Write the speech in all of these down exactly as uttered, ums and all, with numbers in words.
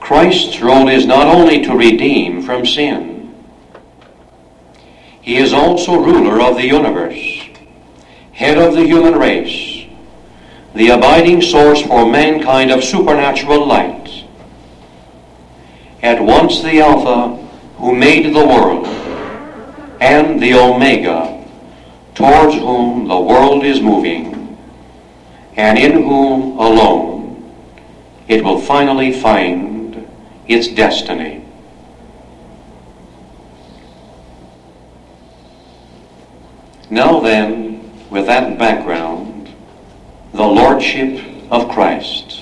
Christ's role is not only to redeem from sin. He is also ruler of the universe, head of the human race, the abiding source for mankind of supernatural light, at once the Alpha who made the world, and the Omega towards whom the world is moving, and in whom alone it will finally find its destiny. Now then, with that background, the Lordship of Christ.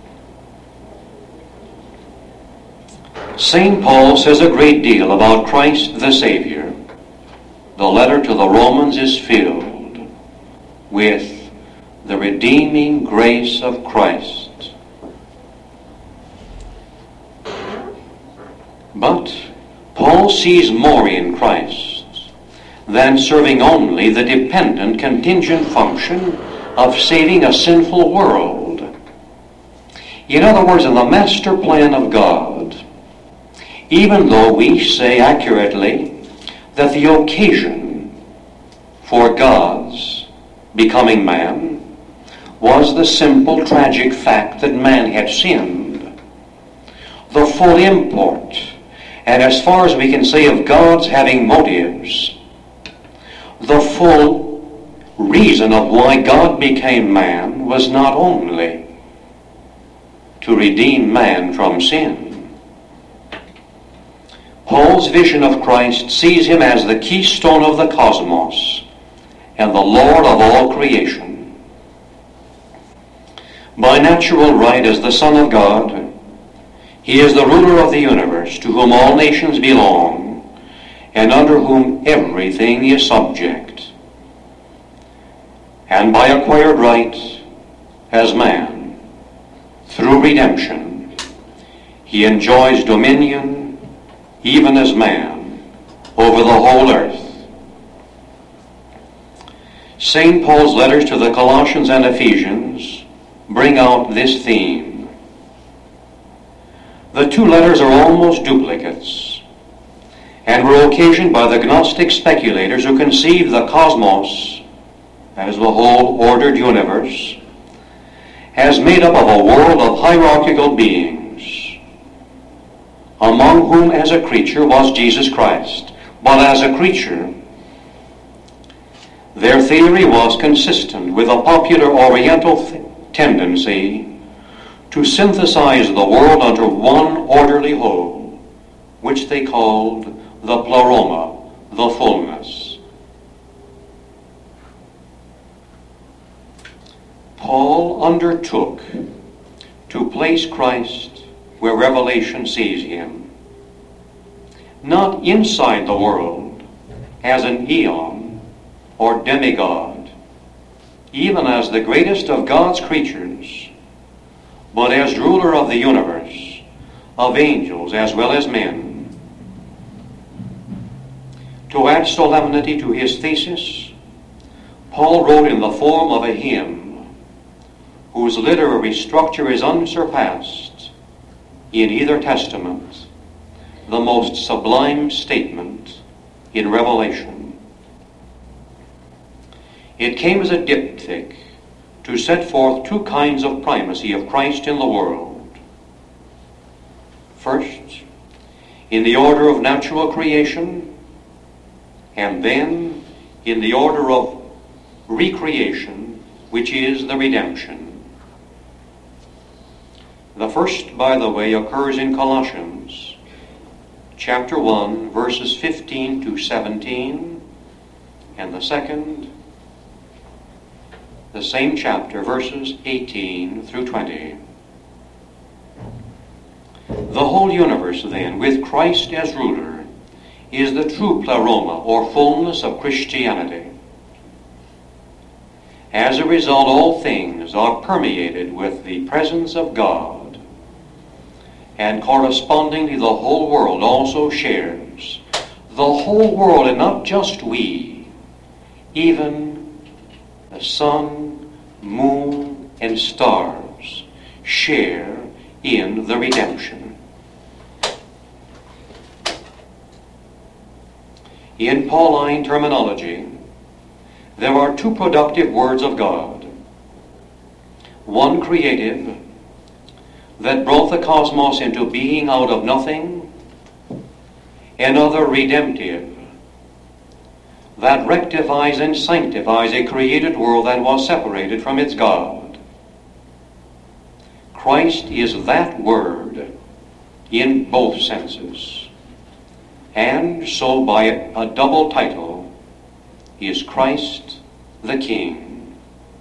Saint Paul says a great deal about Christ the Savior. The letter to the Romans is filled with the redeeming grace of Christ. But Paul sees more in Christ than serving only the dependent contingent function of saving a sinful world. In other words, in the master plan of God, even though we say accurately that the occasion for God's becoming man was the simple tragic fact that man had sinned, the full import, and as far as we can say of God's having motives, the full reason of why God became man was not only to redeem man from sin. Paul's vision of Christ sees him as the keystone of the cosmos and the Lord of all creation. By natural right as the Son of God, he is the ruler of the universe, to whom all nations belong, and under whom everything is subject. And by acquired right, as man, through redemption, he enjoys dominion, even as man, over the whole earth. Saint Paul's letters to the Colossians and Ephesians bring out this theme. The two letters are almost duplicates, and were occasioned by the Gnostic speculators who conceived the cosmos, as the whole ordered universe, as made up of a world of hierarchical beings, among whom as a creature was Jesus Christ. But as a creature, their theory was consistent with a popular Oriental th- tendency to synthesize the world under one orderly whole, which they called the pleroma, the fullness. Paul undertook to place Christ where Revelation sees him, not inside the world as an eon or demigod, even as the greatest of God's creatures, but as ruler of the universe, of angels as well as men. To add solemnity to his thesis, Paul wrote in the form of a hymn whose literary structure is unsurpassed in either testament, the most sublime statement in Revelation. It came as a diptych to set forth two kinds of primacy of Christ in the world. First, in the order of natural creation, and then in the order of recreation, which is the redemption. The first, by the way, occurs in Colossians, chapter one, verses fifteen to seventeen, and the second, the same chapter, verses eighteen through twenty. The whole universe, then, with Christ as ruler, is the true pleroma, or fullness of Christianity. As a result, all things are permeated with the presence of God, and correspondingly the whole world also shares. The whole world, and not just we, even the sun, moon, and stars share in the redemption. In Pauline terminology, there are two productive words of God. One creative, that brought the cosmos into being out of nothing. Another redemptive, that rectifies and sanctifies a created world that was separated from its God. Christ is that word in both senses. And so by a double title is Christ the King.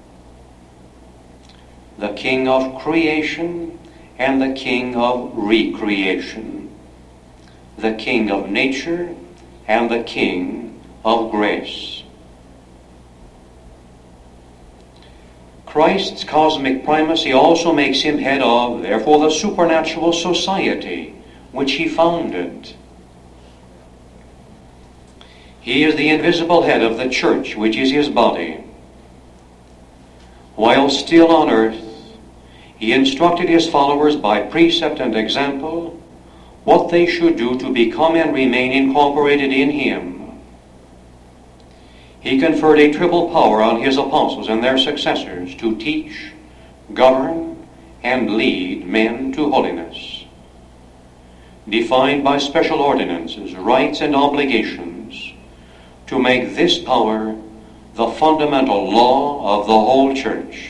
The King of creation and the King of recreation. The King of nature and the King of grace. Christ's cosmic primacy also makes him head of, therefore, the supernatural society which he founded. He is the invisible head of the church, which is his body. While still on earth, he instructed his followers by precept and example what they should do to become and remain incorporated in him. He conferred a triple power on his apostles and their successors to teach, govern, and lead men to holiness, defined by special ordinances, rights, and obligations, to make this power the fundamental law of the whole church.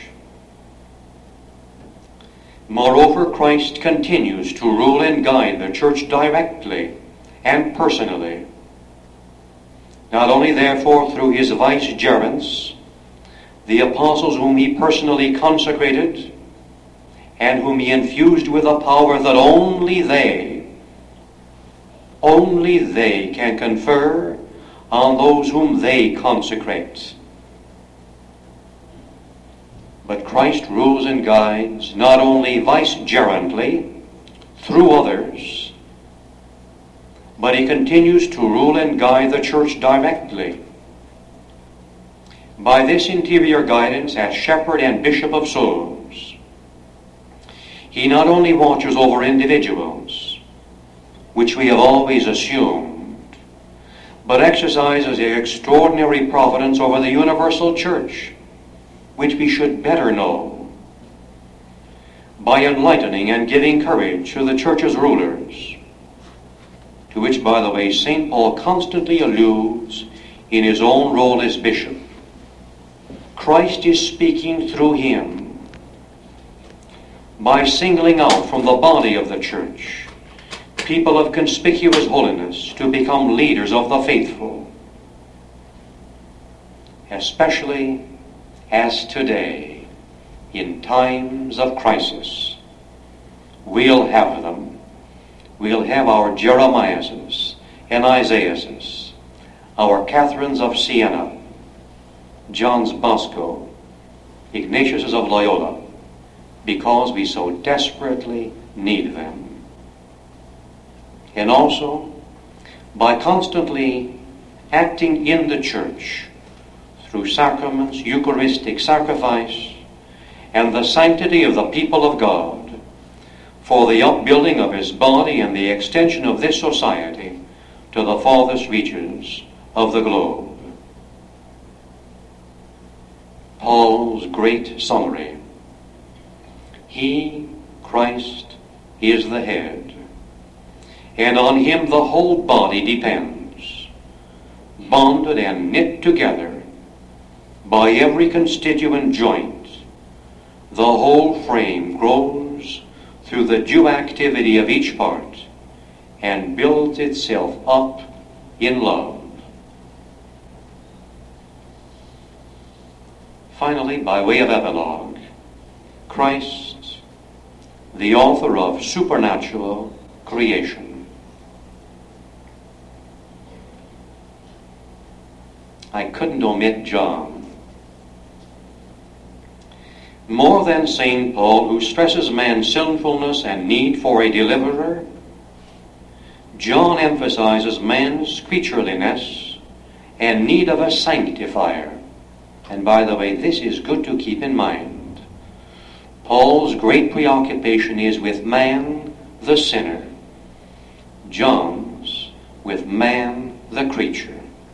Moreover, Christ continues to rule and guide the church directly and personally, not only therefore through his vicegerents, the apostles whom he personally consecrated and whom he infused with a power that only they, only they can confer on those whom they consecrate. But Christ rules and guides not only vicegerently through others, but he continues to rule and guide the church directly. By this interior guidance as shepherd and bishop of souls, he not only watches over individuals, which we have always assumed, but exercises an extraordinary providence over the universal church, which we should better know, by enlightening and giving courage to the church's rulers, to which, by the way, Saint Paul constantly alludes in his own role as bishop. Christ is speaking through him by singling out from the body of the church people of conspicuous holiness to become leaders of the faithful, especially as today, in times of crisis, we'll have them. We'll have our Jeremiahs and Isaiahs, our Catherines of Siena, Johns Bosco, Ignatiuses of Loyola, because we so desperately need them. And also, by constantly acting in the church through sacraments, Eucharistic sacrifice, and the sanctity of the people of God, for the upbuilding of his body and the extension of this society to the farthest reaches of the globe. Paul's great summary. He, Christ, is the head, and on him the whole body depends, bonded and knit together by every constituent joint. The whole frame grows through the due activity of each part and builds itself up in love. Finally, by way of epilogue, Christ, the author of supernatural creation. I couldn't omit John. More than Saint Paul, who stresses man's sinfulness and need for a deliverer, John emphasizes man's creatureliness and need of a sanctifier. And by the way, this is good to keep in mind. Paul's great preoccupation is with man, the sinner. John's with man, the creature.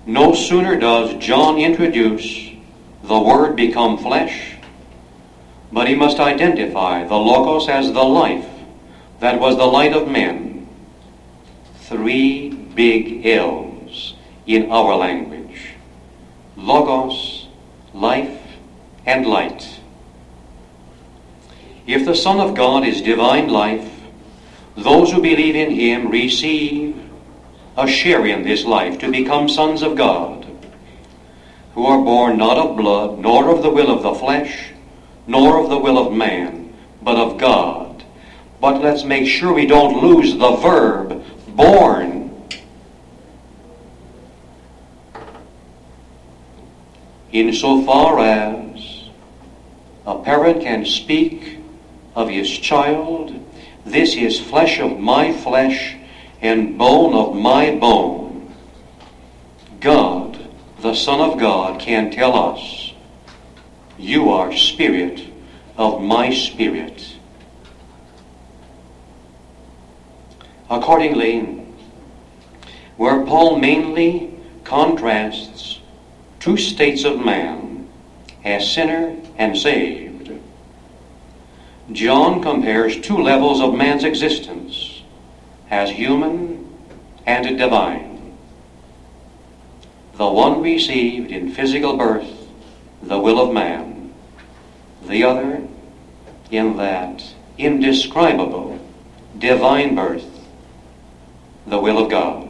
No sooner does John introduce the Word become flesh, but he must identify the Logos as the life that was the light of men. Three big L's in our language. Logos, life, and light. If the Son of God is divine life, those who believe in him receive a share in this life to become sons of God, who are born not of blood, nor of the will of the flesh, nor of the will of man, but of God. But let's make sure we don't lose the verb born. Insofar as a parent can speak of his child, this is flesh of my flesh and bone of my bone, God, the Son of God, can tell us, you are spirit of my spirit. Accordingly, where Paul mainly contrasts two states of man as sinner and saved, John compares two levels of man's existence as human and divine. The one received in physical birth, the will of man, the other in that indescribable divine birth, the will of God.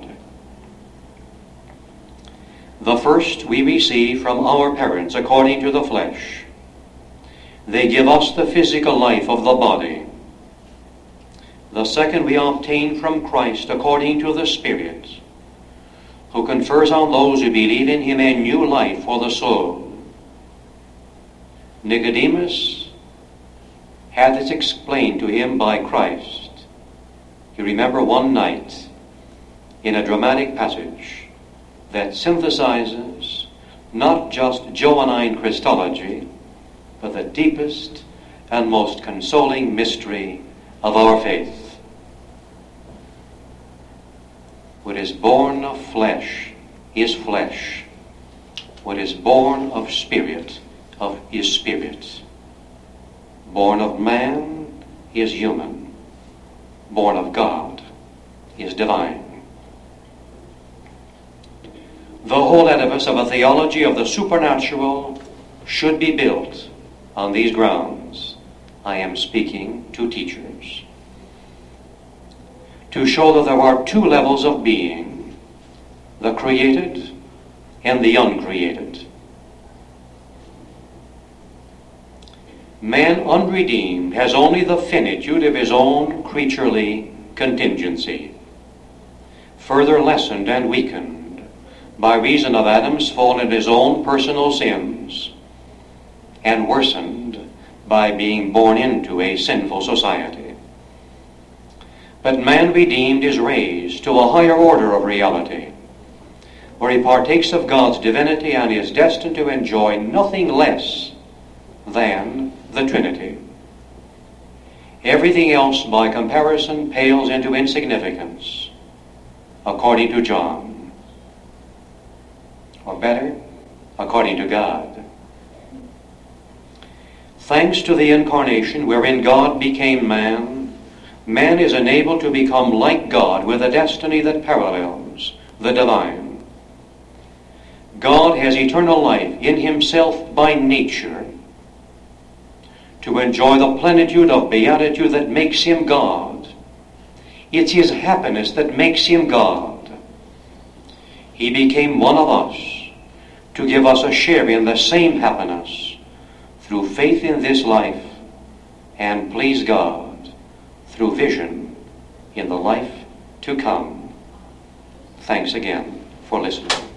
The first we receive from our parents according to the flesh. They give us the physical life of the body. The second we obtain from Christ according to the Spirit, who confers on those who believe in him a new life for the soul. Nicodemus had this explained to him by Christ. You remember one night in a dramatic passage that synthesizes not just Johannine Christology, but the deepest and most consoling mystery of our faith. What is born of flesh is flesh. What is born of spirit of is spirit. Born of man is human. Born of God is divine. The whole edifice of a theology of the supernatural should be built on these grounds. I am speaking to teachers. To show that there are two levels of being, the created and the uncreated. Man unredeemed has only the finitude of his own creaturely contingency, further lessened and weakened by reason of Adam's fall in his own personal sins, and worsened by being born into a sinful society. But man redeemed is raised to a higher order of reality, where he partakes of God's divinity and is destined to enjoy nothing less than the Trinity. Everything else, by comparison, pales into insignificance, according to John. Or better, according to God. Thanks to the incarnation wherein God became man, man is enabled to become like God with a destiny that parallels the divine. God has eternal life in himself by nature to enjoy the plenitude of beatitude that makes him God. It's his happiness that makes him God. He became one of us to give us a share in the same happiness through faith in this life and please God through vision in the life to come. Thanks again for listening.